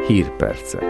Hírpercek.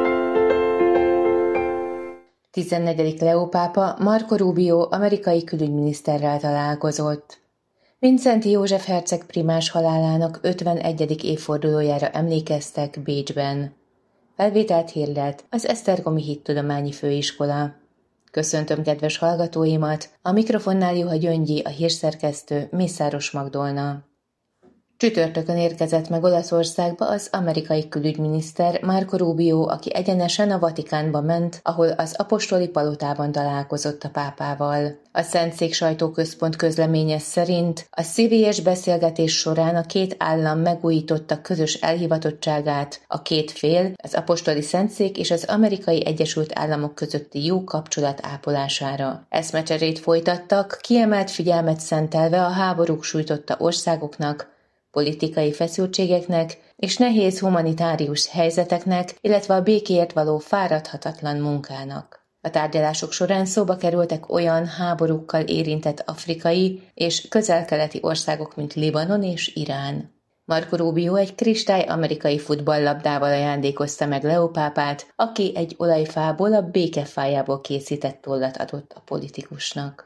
14. Leó pápa Marco Rubio amerikai külügyminiszterrel találkozott. Vincenti József herceg primás halálának 51. évfordulójára emlékeztek Bécsben. Felvételt hirdet az Esztergomi Hittudományi Főiskola. Köszöntöm kedves hallgatóimat, a mikrofonnál Juha Gyöngyi, a hírszerkesztő Mészáros Magdolna. Csütörtökön érkezett meg Olaszországba az amerikai külügyminiszter Marco Rubio, aki egyenesen a Vatikánba ment, ahol az apostoli palotában találkozott a pápával. A Szentszék sajtóközpont közleménye szerint a szívélyes beszélgetés során a két állam megújította közös elhivatottságát, a két fél, az apostoli Szentszék és az Amerikai Egyesült Államok közötti jó kapcsolat ápolására. Eszmecserét folytattak, kiemelt figyelmet szentelve a háborúk sújtotta országoknak, politikai feszültségeknek és nehéz humanitárius helyzeteknek, illetve a békéért való fáradhatatlan munkának. A tárgyalások során szóba kerültek olyan háborúkkal érintett afrikai és közel-keleti országok, mint Libanon és Irán. Marco Rubio egy kristály amerikai futballlabdával ajándékozta meg Leó pápát, aki egy olajfából, a békefájából készített tollat adott a politikusnak.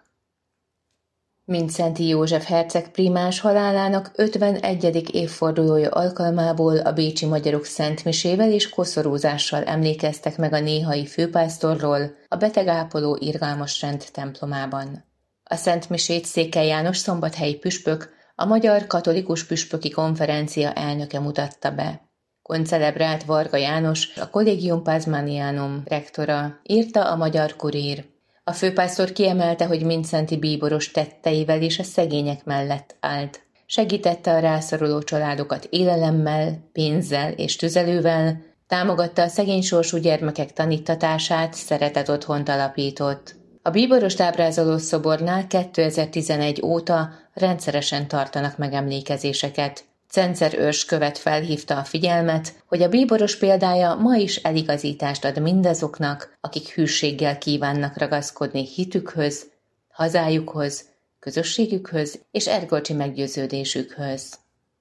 Vincenti József herceg primás halálának 51. évfordulója alkalmából a bécsi magyarok szentmisével és koszorúzással emlékeztek meg a néhai főpásztorról a betegápoló irgalmas rend templomában. A szentmisét Székely János szombathelyi püspök, a Magyar Katolikus Püspöki Konferencia elnöke mutatta be. Koncelebrált Varga János, a Collegium Pazmanianum rektora, írta a Magyar Kurír. A főpásztor kiemelte, hogy Vincenti bíboros tetteivel és a szegények mellett állt. Segítette a rászoruló családokat élelemmel, pénzzel és tüzelővel, támogatta a szegény sorsú gyermekek tanítatását, szeretett otthont alapított. A bíborost ábrázoló szobornál 2011 óta rendszeresen tartanak megemlékezéseket. Cenzer őrskövet felhívta a figyelmet, hogy a bíboros példája ma is eligazítást ad mindazoknak, akik hűséggel kívánnak ragaszkodni hitükhöz, hazájukhoz, közösségükhöz és erkölcsi meggyőződésükhöz.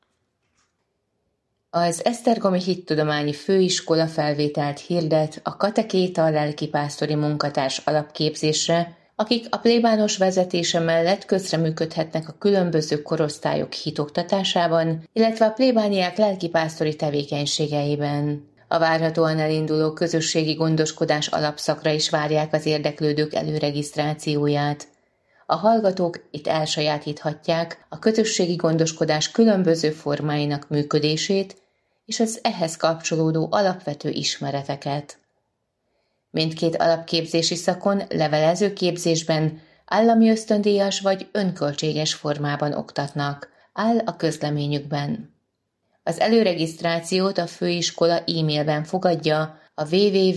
Az Esztergomi Hittudományi Főiskola felvételt hirdet a katekéta lelkipásztori munkatárs alapképzésre, akik a plébános vezetése mellett közreműködhetnek a különböző korosztályok hitoktatásában, illetve a plébániák lelkipásztori tevékenységeiben. A várhatóan elinduló közösségi gondoskodás alapszakra is várják az érdeklődők előregisztrációját. A hallgatók itt elsajátíthatják a közösségi gondoskodás különböző formáinak működését és az ehhez kapcsolódó alapvető ismereteket. Mindkét alapképzési szakon levelező képzésben állami ösztöndíjas vagy önköltséges formában oktatnak, áll a közleményükben. Az előregisztrációt a főiskola e-mailben fogadja a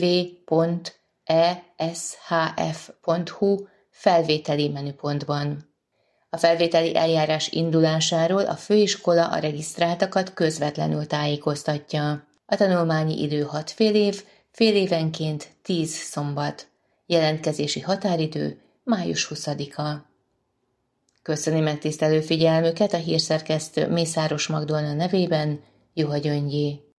www.eshf.hu felvételi menüpontban. A felvételi eljárás indulásáról a főiskola a regisztráltakat közvetlenül tájékoztatja. A tanulmányi idő 6 fél év, fél évenként 10 szombat. Jelentkezési határidő május 20-a. Köszöni megtisztelő figyelmüket a hírszerkesztő Mészáros Magdolna nevében, Juha Gyöngyi.